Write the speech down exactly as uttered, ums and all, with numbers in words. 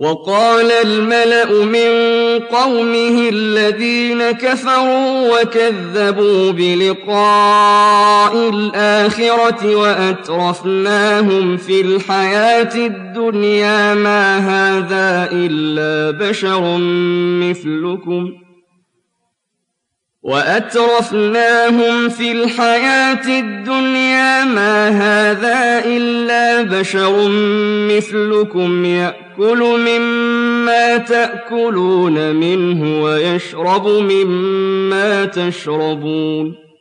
وقال الملأ من قومه الذين كفروا وكذبوا بلقاء الآخرة وأترفناهم في الحياة الدنيا ما هذا إلا بشر مثلكم وأترفناهم في الحياة الدنيا ما هذا إلا بشر مثلكم يأكل مما تأكلون منه ويشرب مما تشربون